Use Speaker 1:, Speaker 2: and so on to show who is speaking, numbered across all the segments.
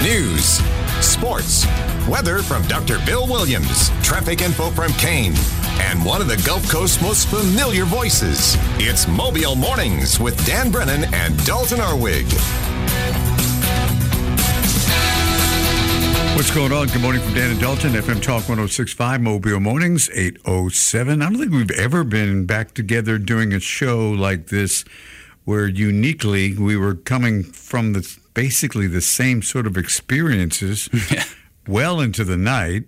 Speaker 1: news, sports, weather from Dr. Bill Williams, traffic info from Kane, and one of the Gulf Coast's most familiar voices. It's Mobile Mornings with Dan Brennan and Dalton Arwig.
Speaker 2: What's going on? Good morning from Dan and Dalton, FM Talk 106.5, Mobile Mornings, 8:07. I don't think we've ever been back together doing a show like this where uniquely we were coming from basically the same sort of experiences well into the night.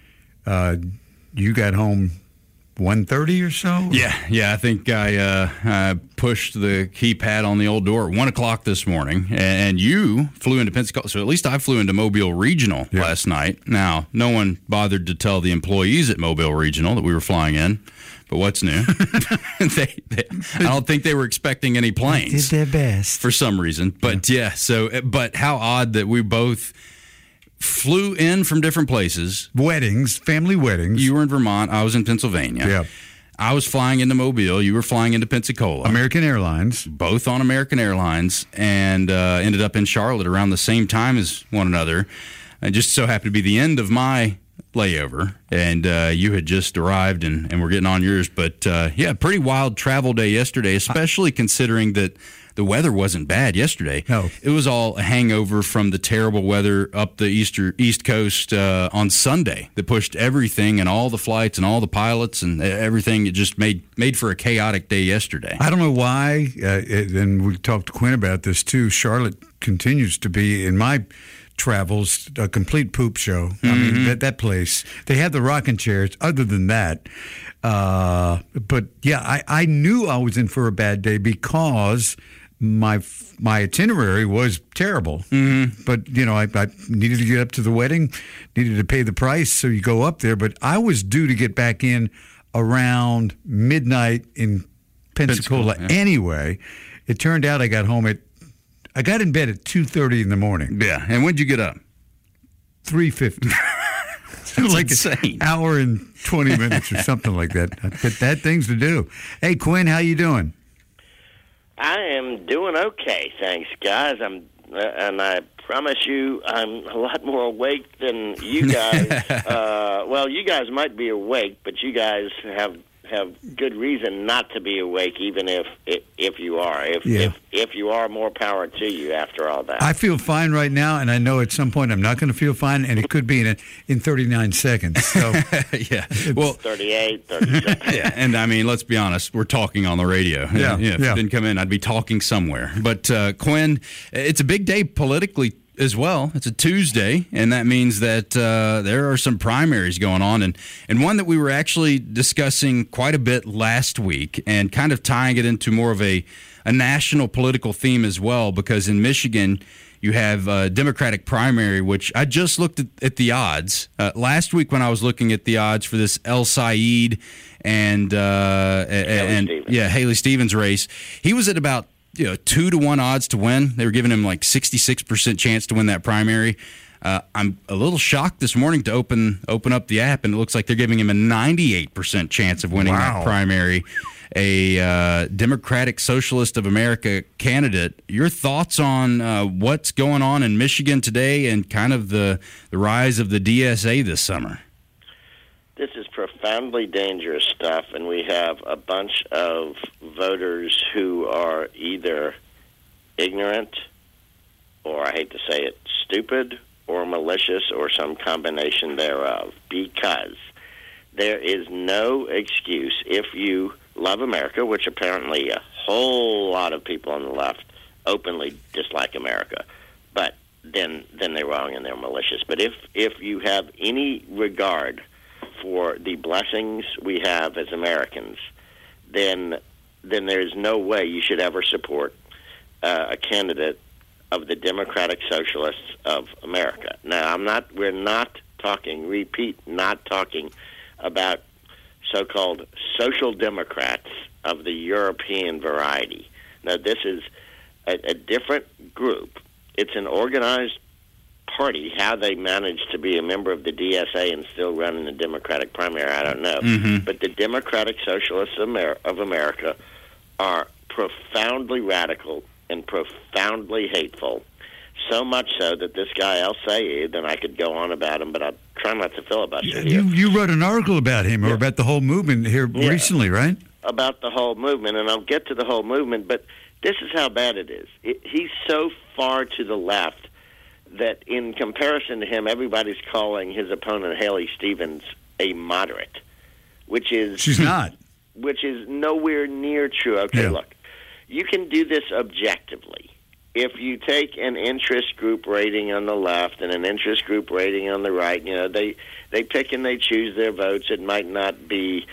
Speaker 2: You got home 1:30 or so?
Speaker 3: Yeah. I think I pushed the keypad on the old door at 1 o'clock this morning, and you flew into Pensacola. So at least I flew into Mobile Regional last night. Now, no one bothered to tell the employees at Mobile Regional that we were flying in. But what's new? I don't think they were expecting any planes.
Speaker 2: They did their best.
Speaker 3: For some reason. But but how odd that we both flew in from different places.
Speaker 2: Weddings, family weddings.
Speaker 3: You were in Vermont. I was in Pennsylvania.
Speaker 2: Yeah.
Speaker 3: I was flying into Mobile. You were flying into Pensacola.
Speaker 2: American Airlines.
Speaker 3: Both on American Airlines, and ended up in Charlotte around the same time as one another. It just so happened to be the end of my layover, and you had just arrived and we're getting on yours. But pretty wild travel day yesterday, especially considering that the weather wasn't bad yesterday.
Speaker 2: No.
Speaker 3: It was all a hangover from the terrible weather up the East Coast on Sunday that pushed everything and all the flights and all the pilots and everything. It just made for a chaotic day yesterday.
Speaker 2: I don't know why, and we talked to Quinn about this too. Charlotte continues to be, in my travels, a complete poop show. I mean, that place, they have the rocking chairs. Other than that, but yeah, I knew I was in for a bad day because my itinerary was terrible. But I needed to get up to the wedding, needed to pay the price, so you go up there. But I was due to get back in around midnight in Pensacola anyway. It turned out I got in bed at 2:30 in the morning.
Speaker 3: Yeah, and when'd you get up?
Speaker 2: 3:50. Like
Speaker 3: insane.
Speaker 2: An hour and 20 minutes or something like that. But that things to do. Hey, Quinn, how you doing?
Speaker 4: I am doing okay, thanks, guys. And I promise you, I'm a lot more awake than you guys. Well, you guys might be awake, but you guys have good reason not to be awake, even if you are. If you are, more power to you after all that.
Speaker 2: I feel fine right now, and I know at some point I'm not going to feel fine, and it could be in 39 seconds. So
Speaker 3: yeah, well,
Speaker 4: 38, 37.
Speaker 3: Yeah, and I mean, let's be honest, we're talking on the radio. If it didn't come in, I'd be talking somewhere. But Quinn, it's a big day politically as well. It's a Tuesday, and that means that there are some primaries going on, and one that we were actually discussing quite a bit last week and kind of tying it into more of a national political theme as well, because in Michigan you have a Democratic primary, which I just looked at the odds. Last week when I was looking at the odds for this El Said and Haley Stevens race, he was at about 2-1 odds to win. They were giving him like 66% chance to win that primary. I'm a little shocked this morning to open up the app, and it looks like they're giving him a 98% chance of winning that primary. A Democratic Socialist of America candidate. Your thoughts on what's going on in Michigan today and kind of the rise of the DSA this summer?
Speaker 4: This is profoundly dangerous stuff, and we have a bunch of voters who are either ignorant, or I hate to say it, stupid, or malicious, or some combination thereof, because there is no excuse if you love America, which apparently a whole lot of people on the left openly dislike America, but then they're wrong and they're malicious. But if you have any regard for the blessings we have as Americans, then there's no way you should ever support a candidate of the Democratic Socialists of America. Now, we're not talking about so-called social democrats of the European variety. Now, this is a different group. It's an organized party. How they managed to be a member of the DSA and still run in the Democratic primary, I don't know. But the Democratic Socialists of America are profoundly radical and profoundly hateful. So much so that this guy, El Sayed, and I could go on about him, but I'll try not to filibuster here.
Speaker 2: You wrote an article about him or about the whole movement here recently, right?
Speaker 4: About the whole movement, and I'll get to the whole movement, but this is how bad it is. He's so far to the left that in comparison to him, everybody's calling his opponent, Haley Stevens, a moderate, which is...
Speaker 2: She's not.
Speaker 4: Which is nowhere near true. Okay, look, you can do this objectively. If you take an interest group rating on the left and an interest group rating on the right, they pick and they choose their votes. It might not be,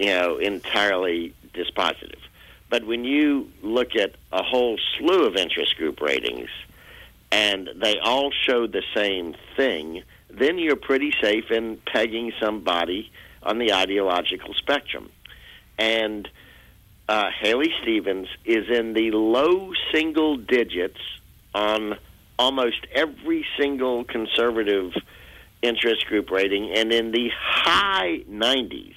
Speaker 4: entirely dispositive. But when you look at a whole slew of interest group ratings and they all show the same thing, then you're pretty safe in pegging somebody on the ideological spectrum. And Haley Stevens is in the low single digits on almost every single conservative interest group rating and in the high 90s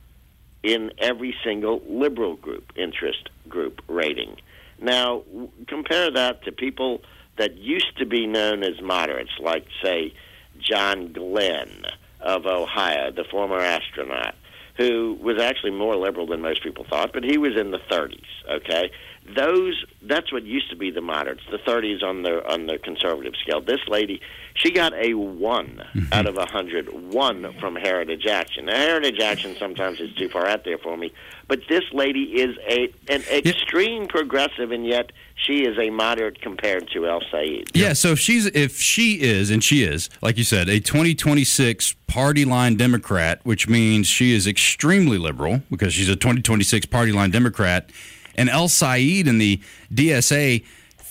Speaker 4: in every single liberal group interest group rating. Now, compare that to people that used to be known as moderates, like, say, John Glenn of Ohio, the former astronaut, who was actually more liberal than most people thought, but he was in the 30s, okay? That's what used to be the moderates, the 30s on the conservative scale. This lady, she got a 1 out of 100, 1 from Heritage Action. Now, Heritage Action sometimes is too far out there for me, but this lady is an extreme progressive, and yet she is a moderate compared to El Sayed.
Speaker 3: Yeah, so if she is, like you said, a 2026 party line Democrat, which means she is extremely liberal because she's a 2026 party line Democrat, and El Sayed and the DSA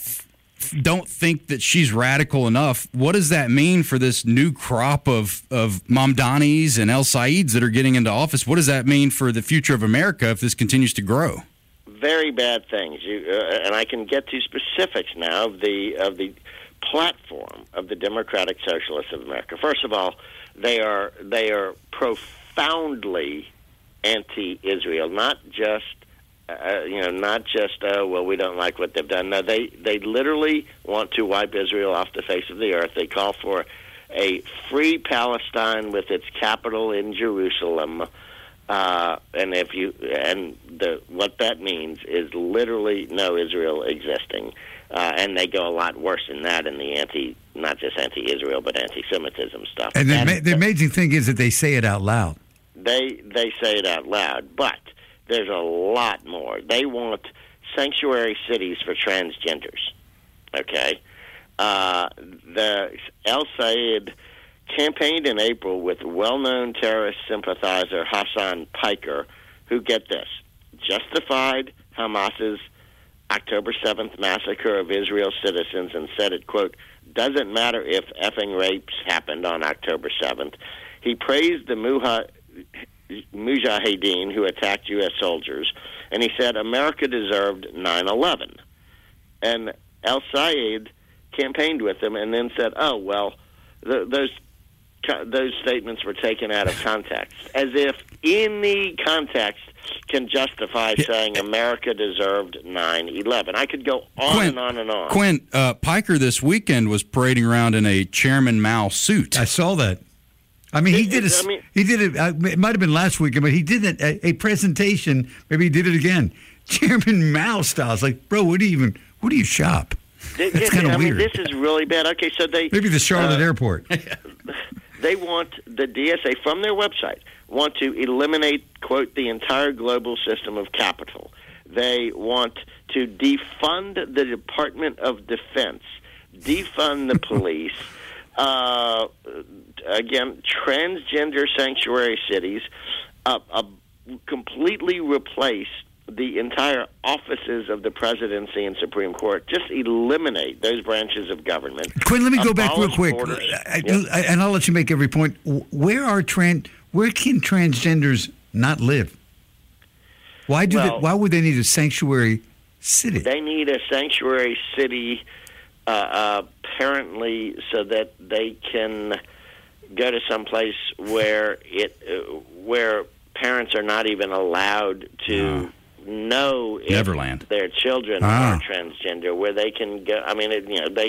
Speaker 3: don't think that she's radical enough. What does that mean for this new crop of Mamdanis and El Sayeds that are getting into office? What does that mean for the future of America if this continues to grow?
Speaker 4: Very bad things. And I can get to specifics now of the platform of the Democratic Socialists of America. First of all, they are profoundly anti-Israel, not just we don't like what they've done. No, they literally want to wipe Israel off the face of the earth. They call for a free Palestine with its capital in Jerusalem. What that means is literally no Israel existing. And they go a lot worse than that in the not just anti-Israel, but anti-Semitism stuff.
Speaker 2: And the amazing thing is that they say it out loud.
Speaker 4: They say it out loud, but there's a lot more. They want sanctuary cities for transgenders. Okay? The El Sayed campaigned in April with well-known terrorist sympathizer Hassan Piker, who, get this, justified Hamas's October 7th massacre of Israel citizens and said it, quote, doesn't matter if effing rapes happened on October 7th. He praised the Mujahideen who attacked U.S. soldiers, and he said America deserved 9/11. And El Sayed campaigned with him and then said, oh, well, those statements were taken out of context, as if any context can justify saying America deserved 9/11. I could go on and on and on.
Speaker 3: Quinn, Piker this weekend was parading around in a Chairman Mao suit.
Speaker 2: I saw that. I mean, he did it. It might have been last weekend, but he did a presentation. Maybe he did it again, Chairman Mao style. It's like, bro, what do you shop? It's kind of weird.
Speaker 4: This is really bad. Okay, so
Speaker 2: maybe the Charlotte airport.
Speaker 4: They want the DSA from their website want to eliminate, quote, the entire global system of capital. They want to defund the Department of Defense, defund the police. Again, transgender sanctuary cities, completely replace the entire offices of the presidency and Supreme Court. Just eliminate those branches of government.
Speaker 2: Quinn, let me go back real quick, and I'll let you make every point. Where can transgenders not live? Why would they need a sanctuary city?
Speaker 4: They need a sanctuary city, apparently, so that they can go to some place where parents are not even allowed to know if
Speaker 3: Neverland.
Speaker 4: Their children are transgender, where they can go. I mean, they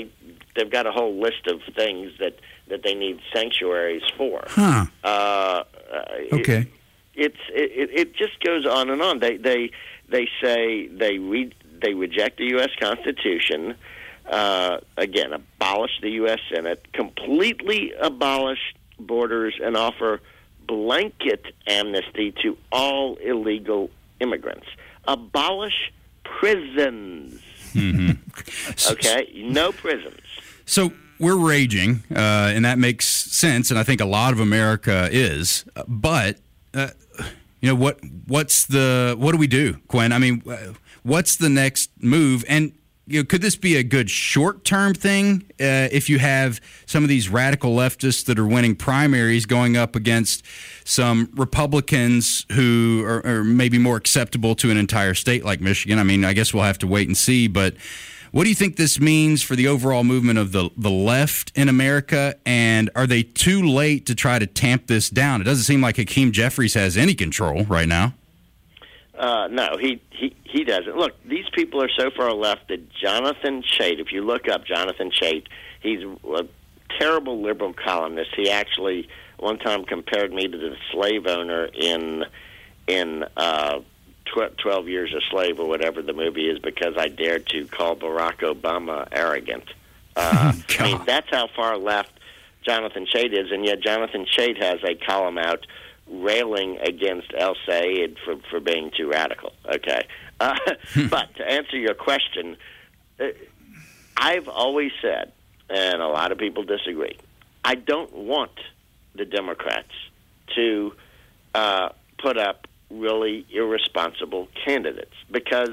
Speaker 4: they've got a whole list of things that they need sanctuaries for.
Speaker 2: Huh. Okay.
Speaker 4: It just goes on and on. They say they reject the U.S. Constitution. Again, abolish the U.S. Senate, completely abolish borders, and offer blanket amnesty to all illegal immigrants. Abolish prisons.
Speaker 3: Mm-hmm.
Speaker 4: Okay? No prisons.
Speaker 3: So we're raging, and that makes sense, and I think a lot of America is. But, what do we do, Quinn? I mean, what's the next move? And could this be a good short-term thing if you have some of these radical leftists that are winning primaries going up against some Republicans who are maybe more acceptable to an entire state like Michigan? I mean, I guess we'll have to wait and see. But what do you think this means for the overall movement of the left in America? And are they too late to try to tamp this down? It doesn't seem like Hakeem Jeffries has any control right now.
Speaker 4: No, he doesn't. Look, these people are so far left that Jonathan Chait, if you look up Jonathan Chait, he's a terrible liberal columnist. He actually one time compared me to the slave owner in 12 Years a Slave or whatever the movie is, because I dared to call Barack Obama arrogant. I mean, that's how far left Jonathan Chait is, and yet Jonathan Chait has a column out railing against El Sayed for being too radical. Okay, but to answer your question, I've always said, and a lot of people disagree, I don't want the Democrats to put up really irresponsible candidates, because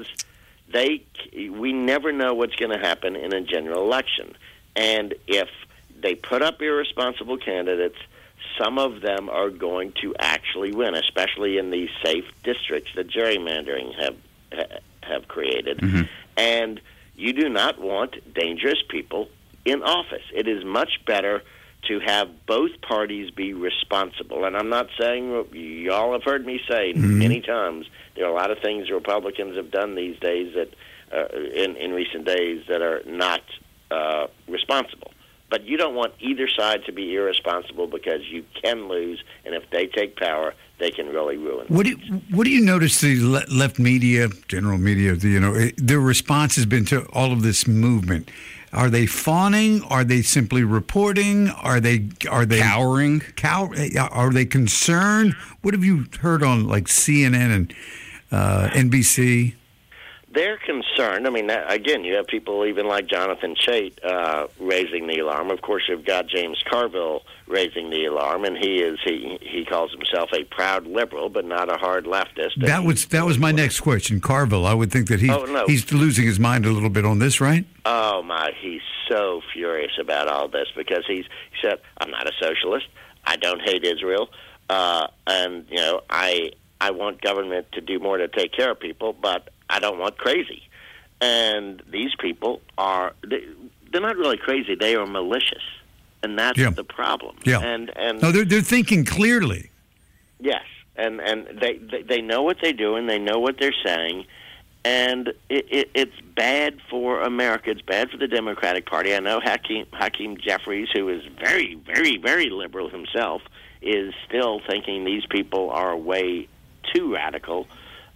Speaker 4: we never know what's going to happen in a general election. And if they put up irresponsible candidates, some of them are going to actually win, especially in these safe districts that gerrymandering have created. Mm-hmm. And you do not want dangerous people in office. It is much better to have both parties be responsible. And I'm not saying, y'all have heard me say many times, there are a lot of things Republicans have done these days that in recent days that are not responsible. But you don't want either side to be irresponsible, because you can lose, and if they take power, they can really ruin it.
Speaker 2: What do you notice the left media, general media, their response has been to all of this movement? Are they fawning? Are they simply reporting? Are they
Speaker 3: cowering?
Speaker 2: Are they concerned? What have you heard on like CNN and NBC?
Speaker 4: They're concerned. I mean, again, you have people even like Jonathan Chait raising the alarm. Of course, you've got James Carville raising the alarm, and he calls himself a proud liberal, but not a hard leftist.
Speaker 2: That was my next question. Carville, I would think that he's losing his mind a little bit on this, right?
Speaker 4: Oh my, he's so furious about all this, because he said, "I'm not a socialist. I don't hate Israel, and I want government to do more to take care of people, but I don't want crazy." And these people they're not really crazy. They are malicious. And that's the problem.
Speaker 2: Yeah.
Speaker 4: And
Speaker 2: no, they're thinking clearly.
Speaker 4: Yes. And they know what they're doing, they know what they're saying, and it's bad for America. It's bad for the Democratic Party. I know Hakeem Jeffries, who is very, very, very liberal himself, is still thinking these people are way too radical.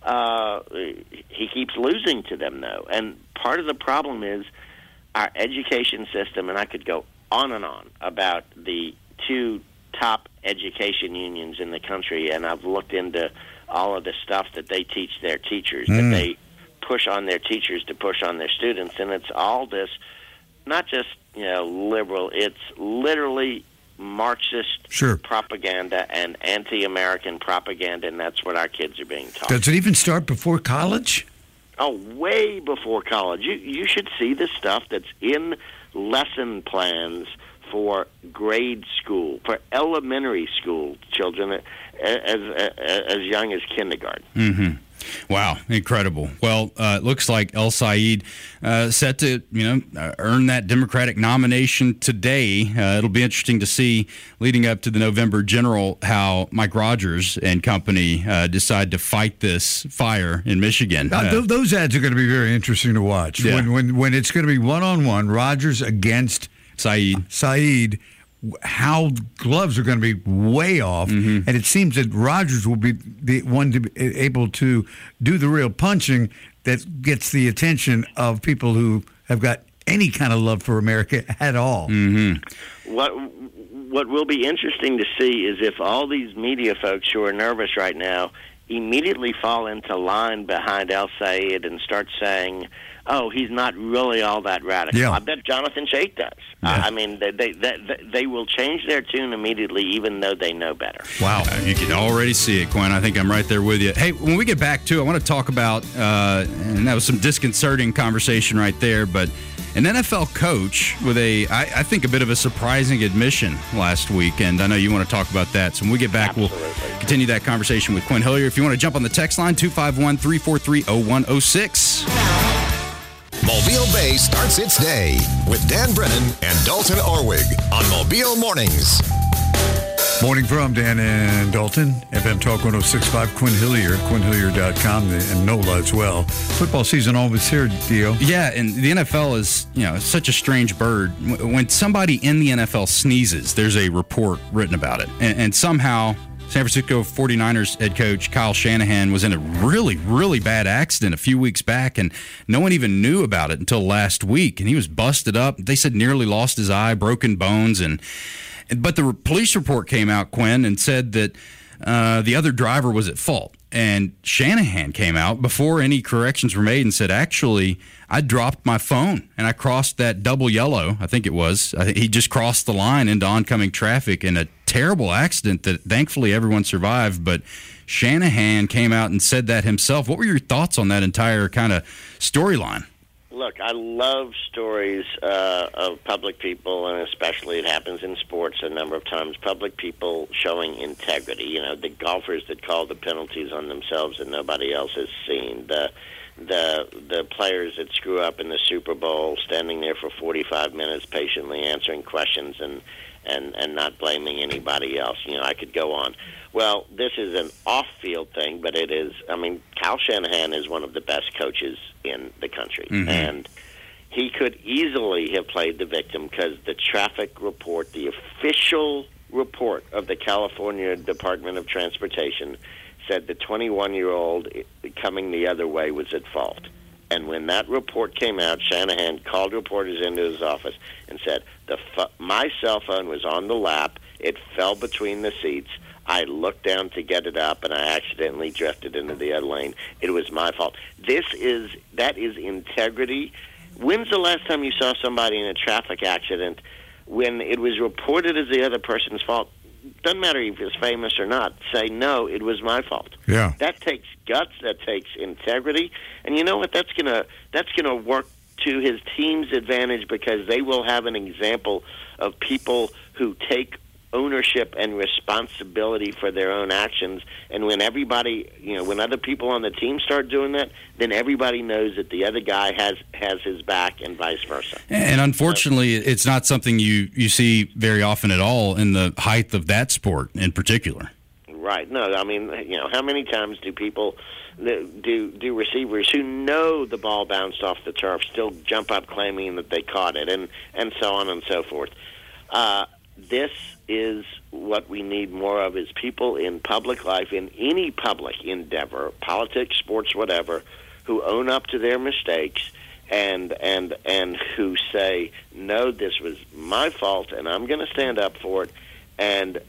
Speaker 4: He keeps losing to them, though. And part of the problem is our education system, and I could go on and on about the two top education unions in the country, and I've looked into all of the stuff that they teach their teachers, that they push on their teachers to push on their students, and it's all this, not just liberal, it's literally Marxist propaganda and anti-American propaganda, and that's what our kids are being taught.
Speaker 2: Does it even start before college?
Speaker 4: Oh, way before college. You should see the stuff that's in lesson plans for grade school, for elementary school children as young as kindergarten.
Speaker 3: Mm-hmm. Wow, incredible. Well, it looks like El Sayed set to, earn that Democratic nomination today. It'll be interesting to see, leading up to the November general, how Mike Rogers and company decide to fight this fire in Michigan.
Speaker 2: Those ads are going to be very interesting to watch. Yeah. When it's going to be one-on-one, Rogers against Sayed, how gloves are going to be way off, and it seems that Rogers will be the one to be able to do the real punching that gets the attention of people who have got any kind of love for America at all.
Speaker 3: Mm-hmm.
Speaker 4: What will be interesting to see is if all these media folks who are nervous right now immediately fall into line behind El Sayed and start saying, oh, he's not really all that radical.
Speaker 2: Yeah.
Speaker 4: I bet Jonathan Chait does.
Speaker 2: Yeah.
Speaker 4: I mean, they will change their tune immediately, even though they know better.
Speaker 3: Wow. You can already see it, Quinn. I think I'm right there with you. Hey, when we get back, too, I want to talk about, and that was some disconcerting conversation right there, but an NFL coach with I think, a bit of a surprising admission last week, and I know you want to talk about that. So when we get back, We'll continue that conversation with Quinn Hillier. If you want to jump on the text line, 251-343-0106.
Speaker 1: Mobile Bay starts its day with Dan Brennan and Dalton Orwig on Mobile Mornings.
Speaker 2: Morning from Dan and Dalton, FM Talk 106.5, Quinn Hillier, QuinnHillier.com, and NOLA as well. Football season almost here, Dio.
Speaker 3: Yeah, and the NFL is, such a strange bird. When somebody in the NFL sneezes, there's a report written about it. And somehow San Francisco 49ers head coach Kyle Shanahan was in a really, really bad accident a few weeks back, and no one even knew about it until last week. And he was busted up. They said nearly lost his eye, broken bones, but the police report came out, Quinn, and said that the other driver was at fault. And Shanahan came out before any corrections were made and said, actually, I dropped my phone and I crossed that double yellow, I think it was. He just crossed the line into oncoming traffic in a terrible accident that thankfully everyone survived. But Shanahan came out and said that himself. What were your thoughts on that entire kind of storyline?
Speaker 4: Look, I love stories of public people, and especially it happens in sports a number of times, public people showing integrity. The golfers that call the penalties on themselves that nobody else has seen, the players that screw up in the Super Bowl, standing there for 45 minutes patiently answering questions and not blaming anybody else. I could go on. Well, this is an off-field thing, but it is, Kyle Shanahan is one of the best coaches in the country.
Speaker 3: Mm-hmm.
Speaker 4: And he could easily have played the victim because the traffic report, the official report of the California Department of Transportation, said the 21-year-old coming the other way was at fault. And when that report came out, Shanahan called reporters into his office and said, my cell phone was on the lap. It fell between the seats. I looked down to get it up, and I accidentally drifted into the other lane. It was my fault. That is integrity. When's the last time you saw somebody in a traffic accident when it was reported as the other person's fault? Doesn't matter if it's famous or not. Say, no, it was my fault.
Speaker 2: Yeah.
Speaker 4: That takes guts. That takes integrity. And you know what? That's gonna work to his team's advantage because they will have an example of people who take ownership and responsibility for their own actions. And when everybody, when other people on the team start doing that, then everybody knows that the other guy has his back and vice versa.
Speaker 3: And unfortunately, it's not something you see very often at all in the height of that sport in particular.
Speaker 4: Right. No, how many times do people, do receivers who know the ball bounced off the turf still jump up claiming that they caught it and so on and so forth? This is what we need more of, is people in public life, in any public endeavor, politics, sports, whatever, who own up to their mistakes and who say, no, this was my fault and I'm going to stand up for it. And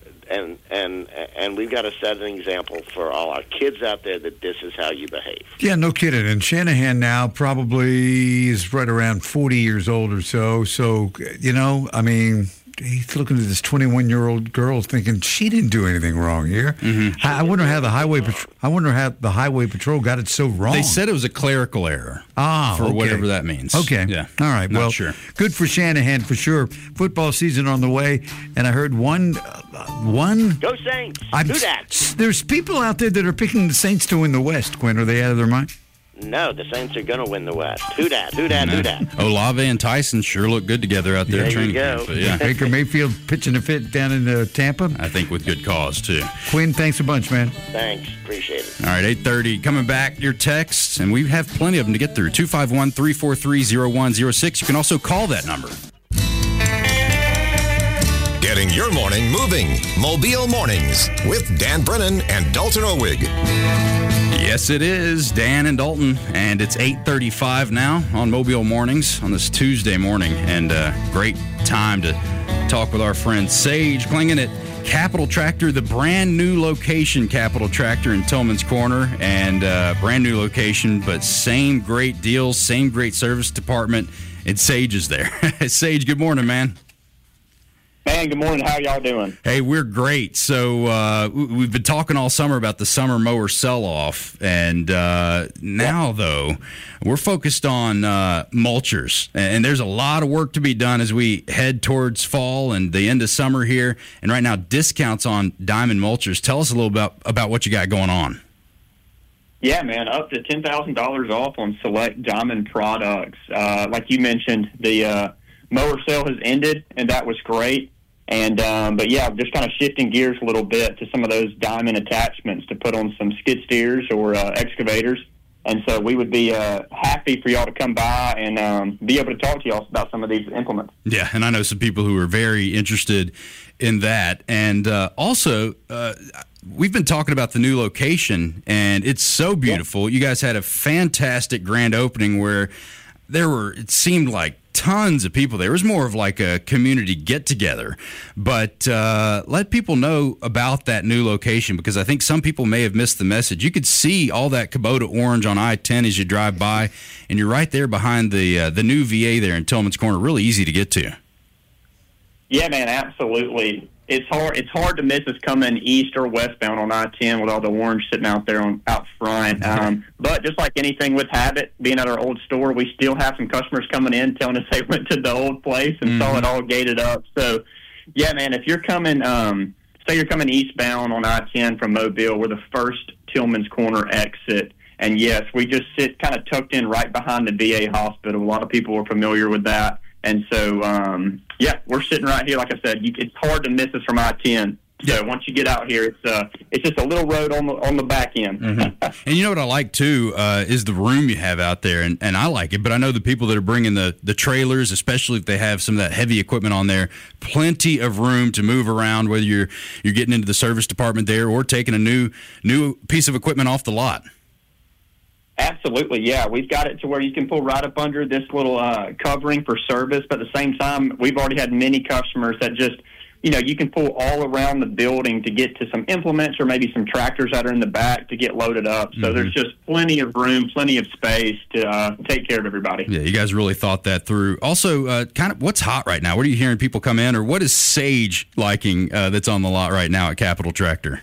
Speaker 4: we've got to set an example for all our kids out there that this is how you behave.
Speaker 2: Yeah, no kidding. And Shanahan now probably is right around 40 years old or so. So, he's looking at this 21-year-old girl, thinking she didn't do anything wrong here. Mm-hmm. I wonder how the highway patrol got it so wrong.
Speaker 3: They said it was a clerical error. For whatever that means.
Speaker 2: Okay.
Speaker 3: Yeah.
Speaker 2: All right.
Speaker 3: Not
Speaker 2: well,
Speaker 3: sure.
Speaker 2: Good for Shanahan for sure. Football season on the way, and I heard one.
Speaker 4: Go Saints. Do that.
Speaker 2: There's people out there that are picking the Saints to win the West. Quinn, are they out of their mind?
Speaker 4: No, the Saints are going to win the West. Who dat?
Speaker 3: Olave and Tyson sure look good together out there.
Speaker 4: There you go.
Speaker 3: Yeah.
Speaker 2: Baker Mayfield pitching a fit down in Tampa.
Speaker 3: I think with good cause, too.
Speaker 2: Quinn, thanks a bunch, man.
Speaker 4: Thanks. Appreciate it.
Speaker 3: All right, 8:30. Coming back, your texts, and we have plenty of them to get through. 251-343-0106. You can also call that number.
Speaker 1: Getting your morning moving. Mobile Mornings with Dan Brennan and Dalton Owig.
Speaker 3: Yes, it is. Dan and Dalton, and it's 8:35 now on Mobile Mornings on this Tuesday morning, and great time to talk with our friend Sage Klingen at Capital Tractor, the brand new location Capital Tractor in Tillman's Corner, and brand new location, but same great deals, same great service department, and Sage is there. Sage, good morning, man.
Speaker 5: Man, good morning. How y'all doing?
Speaker 3: Hey, we're great. So we've been talking all summer about the summer mower sell-off, and now, though, we're focused on mulchers. And there's a lot of work to be done as we head towards fall and the end of summer here. And right now, discounts on Diamond mulchers. Tell us a little about what you got going on.
Speaker 5: Yeah, man, up to $10,000 off on select Diamond products. Like you mentioned, the mower sale has ended, and that was great. And but yeah, just kind of shifting gears a little bit to some of those Diamond attachments to put on some skid steers or excavators. And so we would be happy for y'all to come by and be able to talk to y'all about some of these implements.
Speaker 3: Yeah, and I know some people who are very interested in that. And also, we've been talking about the new location, and it's so beautiful. You guys had a fantastic grand opening where it seemed like tons of people there. It was more of like a community get-together. But let people know about that new location, because I think some people may have missed the message. You could see all that Kubota orange on I-10 as you drive by, and you're right there behind the new VA there in Tillman's Corner. Really easy to get to.
Speaker 5: Yeah, man, absolutely. It's hard to miss us coming east or westbound on I-10 with all the orange sitting out there out front. But just like anything with Habit, being at our old store, we still have some customers coming in telling us they went to the old place and saw it all gated up. So, yeah, man, if you're coming, say you're coming eastbound on I-10 from Mobile, we're the first Tillman's Corner exit. And, yes, we just sit kind of tucked in right behind the VA hospital. A lot of people are familiar with that. And so, yeah, we're sitting right here. Like I said, it's hard to miss us from I-10. So once you get out here, it's just a little road on the back end.
Speaker 3: Mm-hmm. And you know what I like, too, is the room you have out there. And I like it, but I know the people that are bringing the trailers, especially if they have some of that heavy equipment on there, plenty of room to move around, whether you're getting into the service department there or taking a new piece of equipment off the lot.
Speaker 5: Absolutely, yeah. We've got it to where you can pull right up under this little covering for service, but at the same time, we've already had many customers that just, you can pull all around the building to get to some implements or maybe some tractors that are in the back to get loaded up. So there's just plenty of room, plenty of space to take care of everybody.
Speaker 3: Yeah, you guys really thought that through. Also, kind of what's hot right now? What are you hearing people come in, or what is Sage liking that's on the lot right now at Capital Tractor?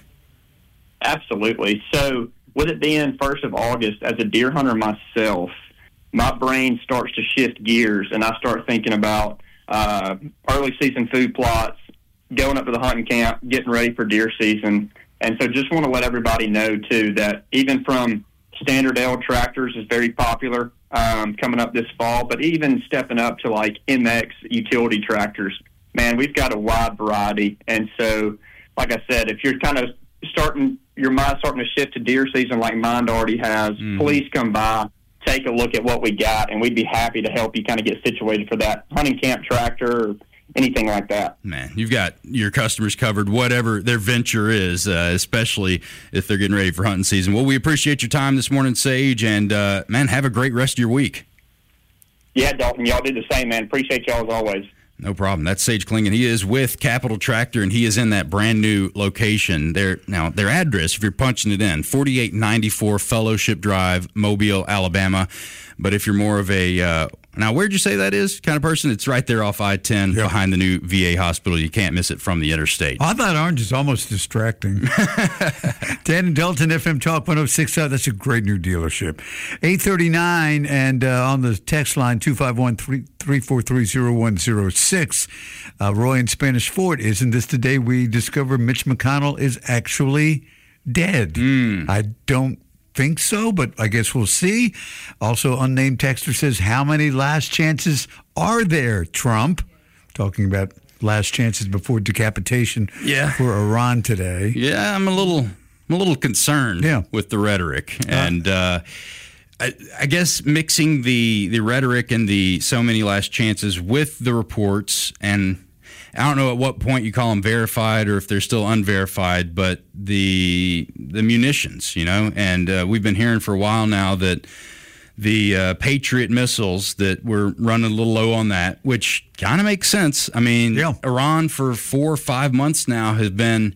Speaker 5: Absolutely. So with it being 1st of August, as a deer hunter myself, my brain starts to shift gears, and I start thinking about early season food plots, going up to the hunting camp, getting ready for deer season. And so just want to let everybody know, too, that even from standard L tractors is very popular coming up this fall, but even stepping up to like MX utility tractors, man, we've got a wide variety. And so, like I said, if you're kind of your mind's starting to shift to deer season like mine already has, please come by, take a look at what we got, and we'd be happy to help you kind of get situated for that hunting camp tractor or anything like that.
Speaker 3: Man, you've got your customers covered, whatever their venture is, especially if they're getting ready for hunting season. Well, we appreciate your time this morning, Sage, and, man, have a great rest of your week.
Speaker 5: Yeah, Dalton, y'all do the same, man. Appreciate y'all as always.
Speaker 3: No problem. That's Sage Klingen. He is with Capital Tractor, and he is in that brand new location. Their address, if you're punching it in, 4894 Fellowship Drive, Mobile, Alabama. But if you're more of a Now, where'd you say that is? Kind of person? It's right there off I-10 behind the new VA hospital. You can't miss it from the interstate.
Speaker 2: I thought Orange is almost distracting. Dan and Dalton, FM Talk 106. That's a great new dealership. 839 and on the text line 251-343-0106. Roy in Spanish Fort, isn't this the day we discover Mitch McConnell is actually dead? I don't think so, but I guess we'll see. Also, unnamed texter says, how many last chances are there, Trump? Talking about last chances before decapitation for Iran today.
Speaker 3: Yeah, I'm a little concerned with the rhetoric. And I guess mixing the rhetoric and the so many last chances with the reports, and I don't know at what point you call them verified or if they're still unverified, but the munitions, and we've been hearing for a while now that the Patriot missiles, that we're running a little low on that, which kind of makes sense. I mean, Iran for 4 or 5 months now has been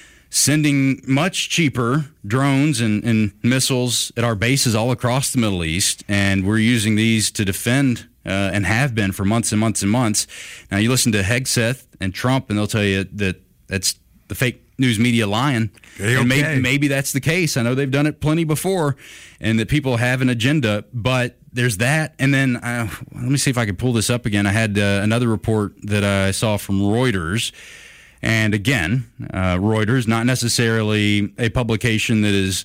Speaker 3: sending much cheaper drones and missiles at our bases all across the Middle East, and we're using these to defend and have been for months and months and months. Now, you listen to Hegseth and Trump, and they'll tell you that that's the fake news media lying. And maybe that's the case. I know they've done it plenty before, and that people have an agenda, but there's that. And then let me see if I can pull this up again. I had another report that I saw from Reuters. And again, Reuters, not necessarily a publication that is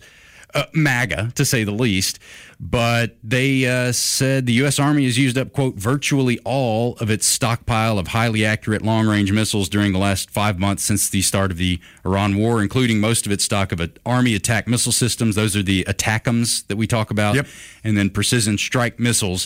Speaker 3: MAGA, to say the least, but they said the U.S. Army has used up, quote, virtually all of its stockpile of highly accurate long-range missiles during the last 5 months since the start of the Iran war, including most of its stock of Army attack missile systems. Those are the ATACMS that we talk about, and then precision strike missiles.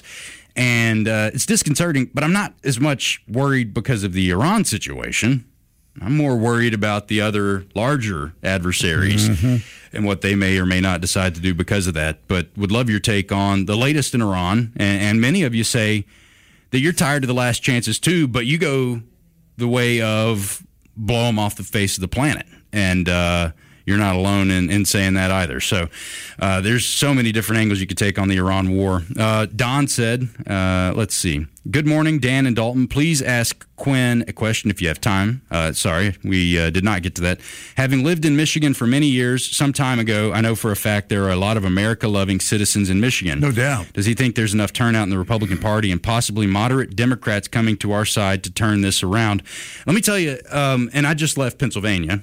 Speaker 3: And it's disconcerting, but I'm not as much worried because of the Iran situation. I'm more worried about the other larger adversaries and what they may or may not decide to do because of that. But would love your take on the latest in Iran. And many of you say that you're tired of the last chances too, but you go the way of blow them off the face of the planet. And you're not alone in saying that either. So there's so many different angles you could take on the Iran war. Don said, let's see. Good morning, Dan and Dalton. Please ask Quinn a question if you have time. Sorry, we did not get to that. Having lived in Michigan for many years, some time ago, I know for a fact there are a lot of America-loving citizens in Michigan.
Speaker 2: No doubt.
Speaker 3: Does he think there's enough turnout in the Republican Party and possibly moderate Democrats coming to our side to turn this around? Let me tell you, and I just left Pennsylvania,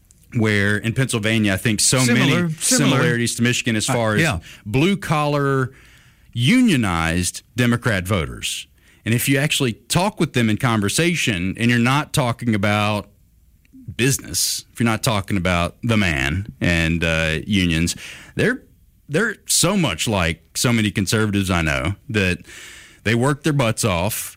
Speaker 3: where in Pennsylvania I think many similarities to Michigan as far as blue-collar, unionized Democrat voters. And if you actually talk with them in conversation, and you're not talking about business, if you're not talking about the man and unions, they're so much like so many conservatives I know, that they work their butts off,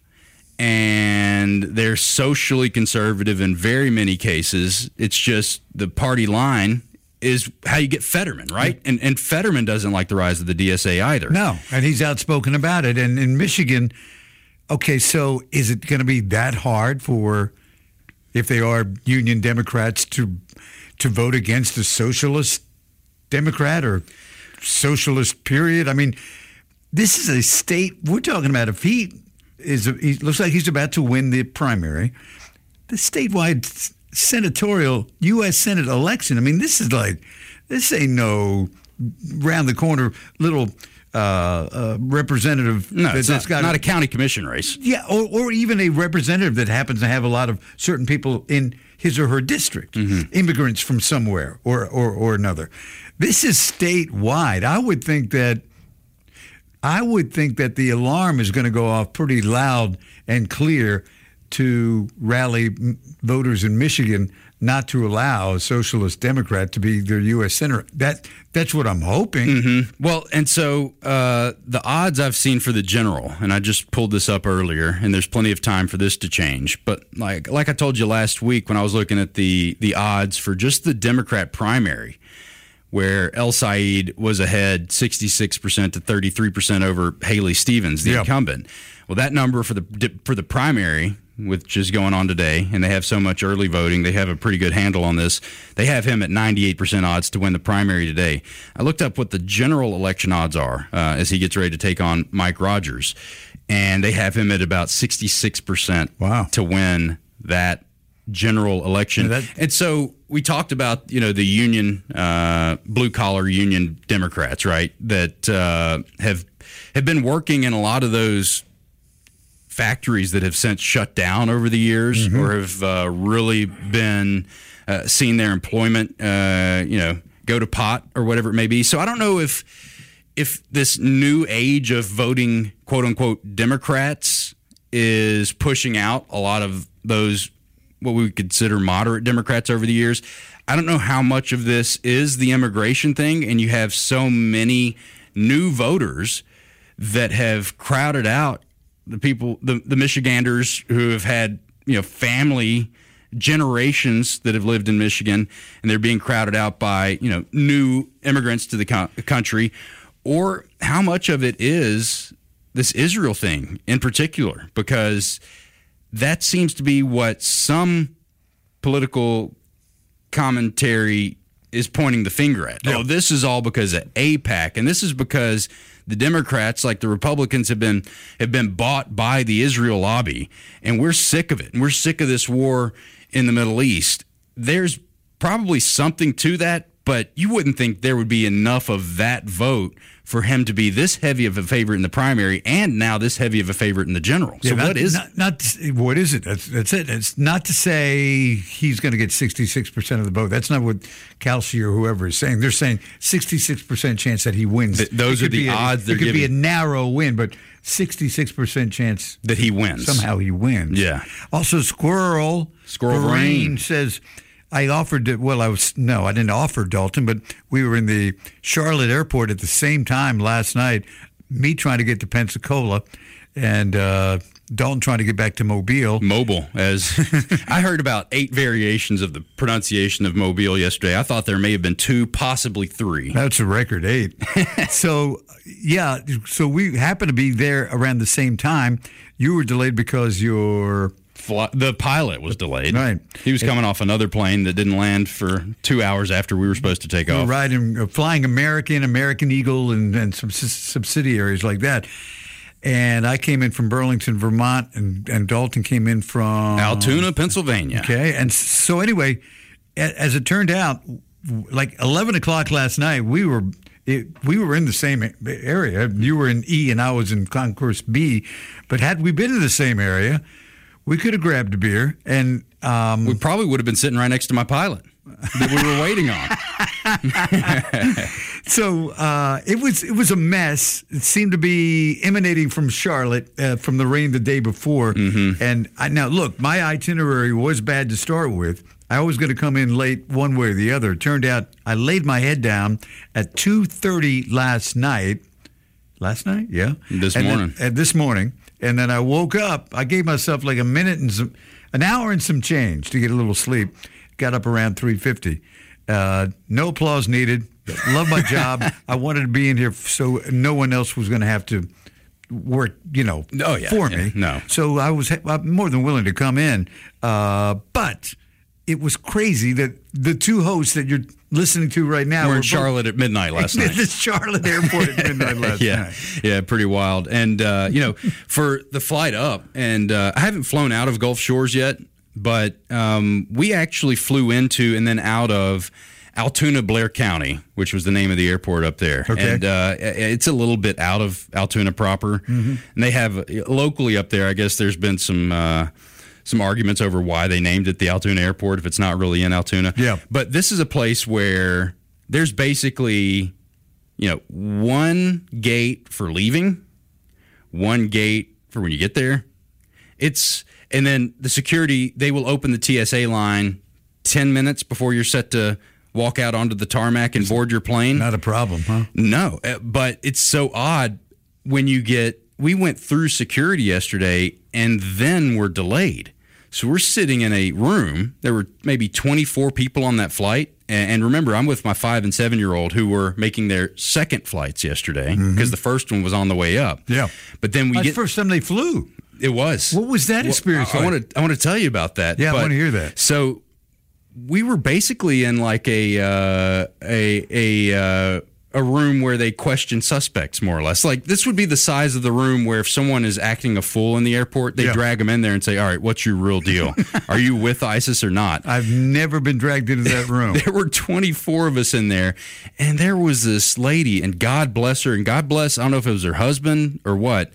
Speaker 3: and they're socially conservative in very many cases. It's just the party line is how you get Fetterman, right? And Fetterman doesn't like the rise of the DSA either.
Speaker 2: No, and he's outspoken about it. And in Michigan, okay, so is it going to be that hard for, if they are union Democrats, to vote against a socialist Democrat or socialist period? I mean, this is a state, we're talking about, if he looks like he's about to win the primary, the statewide senatorial U.S. Senate election. I mean, this ain't no round the corner little representative.
Speaker 3: No, it's not a county commission race.
Speaker 2: Yeah, or even a representative that happens to have a lot of certain people in his or her district, immigrants from somewhere or another. This is statewide. I would think that the alarm is going to go off pretty loud and clear to rally voters in Michigan not to allow a socialist Democrat to be their U.S. senator. That's what I'm hoping.
Speaker 3: Well, and so the odds I've seen for the general, and I just pulled this up earlier, and there's plenty of time for this to change. But like I told you last week when I was looking at the odds for just the Democrat primary, where El Said was ahead 66% to 33% over Haley Stevens, the incumbent. Well, that number for the primary, which is going on today, and they have so much early voting, they have a pretty good handle on this. They have him at 98% odds to win the primary today. I looked up what the general election odds are as he gets ready to take on Mike Rogers. and they have him at about 66% to win that general election. And so we talked about, the union, blue-collar union Democrats, right, that have been working in a lot of those factories that have since shut down over the years or have really been seen their employment, go to pot or whatever it may be. So I don't know if this new age of voting, quote-unquote, Democrats is pushing out a lot of those what we would consider moderate Democrats over the years. I don't know how much of this is the immigration thing, and you have so many new voters that have crowded out the people, the Michiganders who have had, family generations that have lived in Michigan, and they're being crowded out by, new immigrants to the country, or how much of it is this Israel thing in particular, because that seems to be what some political commentary is pointing the finger at.
Speaker 2: Yeah.
Speaker 3: Oh, this is all because of AIPAC, and this is because the Democrats, like the Republicans, have been bought by the Israel lobby, and we're sick of it. And we're sick of this war in the Middle East. There's probably something to that, but you wouldn't think there would be enough of that vote for him to be this heavy of a favorite in the primary and now this heavy of a favorite in the general. So what is it?
Speaker 2: What is it? That's it. It's not to say he's going to get 66% of the vote. That's not what Kelsey or whoever is saying. They're saying 66% chance that he wins.
Speaker 3: Those are the odds they're
Speaker 2: giving. It could be a
Speaker 3: giving.
Speaker 2: Narrow win, but 66% chance
Speaker 3: that he wins.
Speaker 2: Somehow he wins.
Speaker 3: Yeah.
Speaker 2: Also, Squirrel
Speaker 3: Rain
Speaker 2: says, I offered it. Well, I didn't offer Dalton, but we were in the Charlotte airport at the same time last night, me trying to get to Pensacola and Dalton trying to get back to Mobile.
Speaker 3: As I heard about 8 variations of the pronunciation of Mobile yesterday. I thought there may have been 2, possibly 3.
Speaker 2: That's a record 8. So we happened to be there around the same time. You were delayed because
Speaker 3: the pilot was delayed.
Speaker 2: Right.
Speaker 3: He was coming off another plane that didn't land for 2 hours after we were supposed to take off.
Speaker 2: Flying American Eagle, and some subsidiaries like that. And I came in from Burlington, Vermont, and Dalton came in from
Speaker 3: Altoona, Pennsylvania.
Speaker 2: Okay. And so anyway, as it turned out, like 11 o'clock last night, we were in the same area. You were in E and I was in Concourse B. But had we been in the same area, we could have grabbed a beer, and
Speaker 3: we probably would have been sitting right next to my pilot that we were waiting on.
Speaker 2: So it was a mess. It seemed to be emanating from Charlotte from the rain the day before.
Speaker 3: Mm-hmm.
Speaker 2: And now, look, my itinerary was bad to start with. I was going to come in late one way or the other. It turned out I laid my head down at 2:30 last night. Last night? Yeah.
Speaker 3: This morning.
Speaker 2: This morning. And then I woke up. I gave myself like an hour and some change to get a little sleep. Got up around 3:50. No applause needed. Love my job. I wanted to be in here so no one else was going to have to work, for me.
Speaker 3: No.
Speaker 2: So I'm more than willing to come in. But it was crazy that the 2 hosts that you're listening to right now
Speaker 3: were in Charlotte at midnight last night.
Speaker 2: The Charlotte airport at midnight last night.
Speaker 3: Yeah, pretty wild. And, for the flight up, and I haven't flown out of Gulf Shores yet, but we actually flew into and then out of Altoona, Blair County, which was the name of the airport up there.
Speaker 2: Okay.
Speaker 3: And it's a little bit out of Altoona proper.
Speaker 2: Mm-hmm.
Speaker 3: And they have, locally up there, I guess there's been some arguments over why they named it the Altoona Airport if it's not really in Altoona.
Speaker 2: Yeah.
Speaker 3: But this is a place where there's basically, one gate for leaving, one gate for when you get there. And then the security, they will open the TSA line 10 minutes before you're set to walk out onto the tarmac and board your plane.
Speaker 2: Not a problem, huh?
Speaker 3: No, but it's so odd when we went through security yesterday and then we're delayed. So we're sitting in a room. There were maybe 24 people on that flight. And remember, I'm with my 5 and 7-year-old who were making their second flights yesterday because the first one was on the way up.
Speaker 2: Yeah.
Speaker 3: But then
Speaker 2: That's the first time they flew.
Speaker 3: It was.
Speaker 2: What was that experience like?
Speaker 3: I want to tell you about that.
Speaker 2: Yeah, I want to hear that.
Speaker 3: So we were basically in like a a room where they question suspects, more or less. Like, this would be the size of the room where if someone is acting a fool in the airport, they drag them in there and say, all right, what's your real deal? Are you with ISIS or not?
Speaker 2: I've never been dragged into that room.
Speaker 3: There were 24 of us in there, and there was this lady, and God bless her, and God bless, I don't know if it was her husband or what,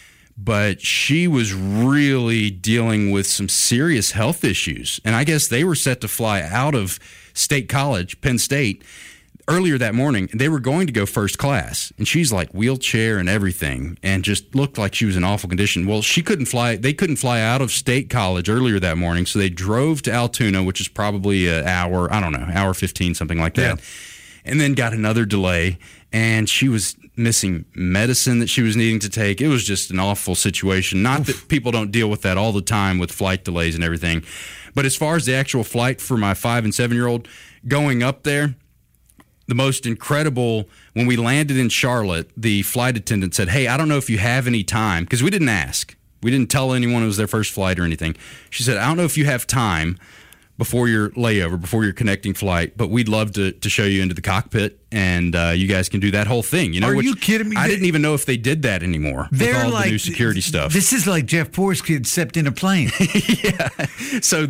Speaker 3: but she was really dealing with some serious health issues. And I guess they were set to fly out of State College, Penn State, earlier that morning. They were going to go first class, and she's like wheelchair and everything, and just looked like she was in awful condition. Well, she couldn't fly. They couldn't fly out of State College earlier that morning, so they drove to Altoona, which is probably an hour, I don't know, hour 15, something like that, and then got another delay, and she was missing medicine that she was needing to take. It was just an awful situation. Not that people don't deal with that all the time with flight delays and everything, but as far as the actual flight for my 5- and 7-year-old going up there, the most incredible, when we landed in Charlotte, the flight attendant said, hey, I don't know if you have any time, because we didn't ask. We didn't tell anyone it was their first flight or anything. She said, I don't know if you have time before your layover, before your connecting flight, but we'd love to show you into the cockpit, and you guys can do that whole thing. You know,
Speaker 2: Are you kidding me?
Speaker 3: I didn't even know if they did that anymore with all the new security stuff.
Speaker 2: This is like Jeff Porsky stepped in a plane.
Speaker 3: Yeah. So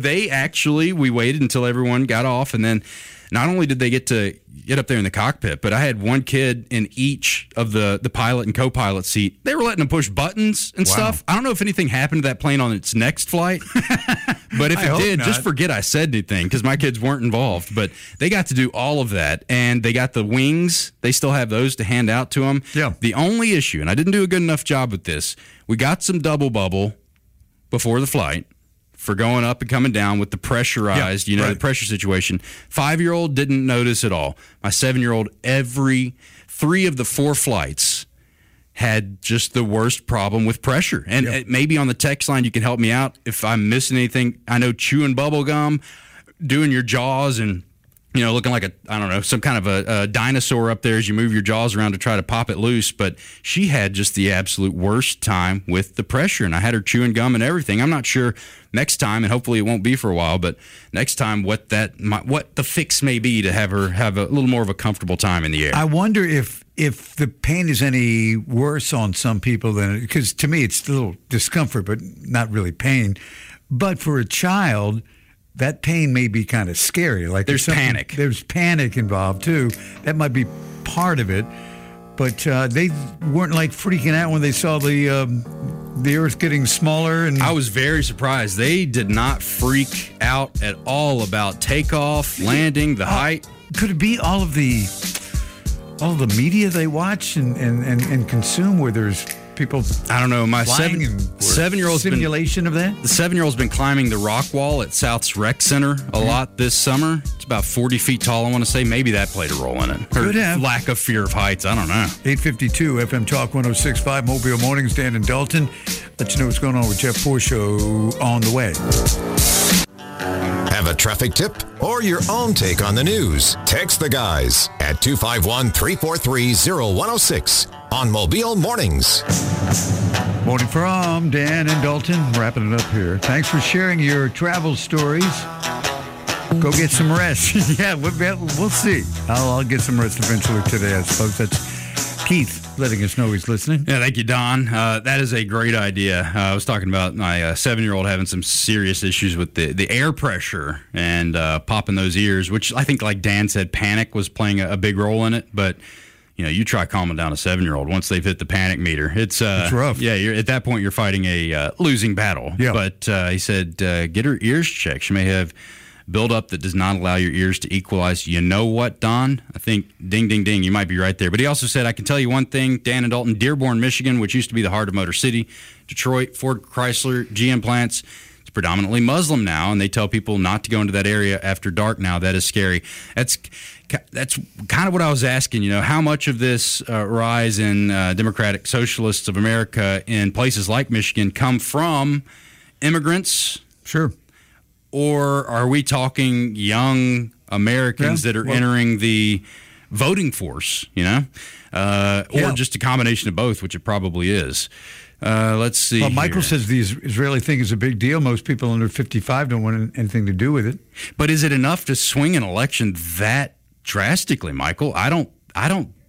Speaker 3: we waited until everyone got off, and then not only did they get to get up there in the cockpit, but I had one kid in each of the pilot and co-pilot seat. They were letting them push buttons and stuff. I don't know if anything happened to that plane on its next flight, but if it did, just forget I said anything, because my kids weren't involved. But they got to do all of that, and they got the wings. They still have those to hand out to them.
Speaker 2: Yeah.
Speaker 3: The only issue, and I didn't do a good enough job with this, we got some double bubble before the flight for going up and coming down with the pressurized, the pressure situation. 5-year-old didn't notice at all. My 7-year-old, every 3 of the 4 flights had just the worst problem with pressure. And maybe on the text line you can help me out if I'm missing anything. I know chewing bubble gum, doing your jaws and looking like some kind of a dinosaur up there as you move your jaws around to try to pop it loose. But she had just the absolute worst time with the pressure, and I had her chewing gum and everything. I'm not sure next time, and hopefully it won't be for a while, but next time what the fix may be to have her have a little more of a comfortable time in the air.
Speaker 2: I wonder if the pain is any worse on some people than, because to me it's a little discomfort, but not really pain. But for a child, that pain may be kind of scary. Like
Speaker 3: there's panic.
Speaker 2: There's panic involved too. That might be part of it. But they weren't like freaking out when they saw the Earth getting smaller. And
Speaker 3: I was very surprised. They did not freak out at all about takeoff, landing, the height.
Speaker 2: Could it be all of the media they watch and consume, where there's people?
Speaker 3: I don't know. My 7-year-old's
Speaker 2: simulation of that.
Speaker 3: The 7-year-old's been climbing the rock wall at South's Rec Center a lot this summer. It's about 40 feet tall, I want to say. Maybe that played a role in it.
Speaker 2: Could have.
Speaker 3: Lack of fear of heights. I don't know.
Speaker 2: 852 FM Talk 106.5 Mobile Mornings. Dan and Dalton. Let you know what's going on with Jeff Porsche Show on the way.
Speaker 1: Have a traffic tip or your own take on the news? Text the guys at 251-343-0106 on Mobile Mornings.
Speaker 2: Morning from Dan and Dalton. Wrapping it up here. Thanks for sharing your travel stories. Go get some rest. Yeah, we'll see. I'll get some rest eventually today, I suppose. That's Keith letting us know he's listening.
Speaker 3: Yeah, thank you, Don. That is a great idea. I was talking about my 7-year-old having some serious issues with the air pressure and popping those ears, which I think, like Dan said, panic was playing a big role in it. But you try calming down a 7-year-old once they've hit the panic meter. It's
Speaker 2: rough.
Speaker 3: Yeah, at that point you're fighting a losing battle.
Speaker 2: Yeah.
Speaker 3: But he said, get her ears checked. She may have buildup that does not allow your ears to equalize. You know what, Don? I think ding, ding, ding, you might be right there. But he also said, I can tell you one thing, Dan and Dalton, Dearborn, Michigan, which used to be the heart of Motor City, Detroit, Ford, Chrysler, GM plants, it's predominantly Muslim now, and they tell people not to go into that area after dark now. That is scary. That's kind of what I was asking, how much of this rise in Democratic Socialists of America in places like Michigan come from immigrants?
Speaker 2: Sure.
Speaker 3: Or are we talking young Americans that are entering the voting force, or just a combination of both, which it probably is. Let's see.
Speaker 2: Well, Michael says the Israeli thing is a big deal. Most people under 55 don't want anything to do with it.
Speaker 3: But is it enough to swing an election that drastically, Michael? I don't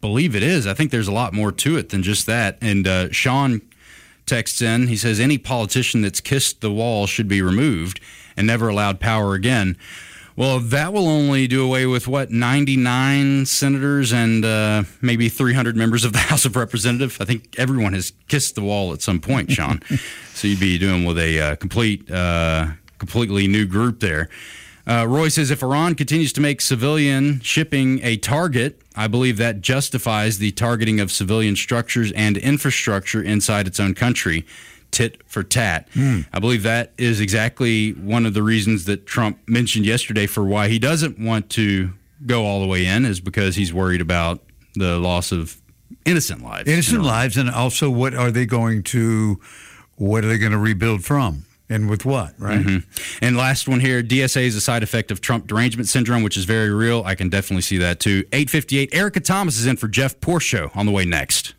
Speaker 3: believe it is. I think there's a lot more to it than just that. And Sean texts in. He says, any politician that's kissed the wall should be removed and never allowed power again. Well, that will only do away with, 99 senators and maybe 300 members of the House of Representatives. I think everyone has kissed the wall at some point, Sean. So you'd be doing with a completely new group there. Roy says, if Iran continues to make civilian shipping a target, I believe that justifies the targeting of civilian structures and infrastructure inside its own country. Tit for tat. I believe that is exactly one of the reasons that Trump mentioned yesterday for why he doesn't want to go all the way in, is because he's worried about the loss of innocent lives.
Speaker 2: Innocent lives, and also what are they going to rebuild from? And with what, right?
Speaker 3: Mm-hmm. And last one here, DSA is a side effect of Trump derangement syndrome, which is very real. I can definitely see that too. 8:58, Erica Thomas is in for Jeff Porsche on the way next.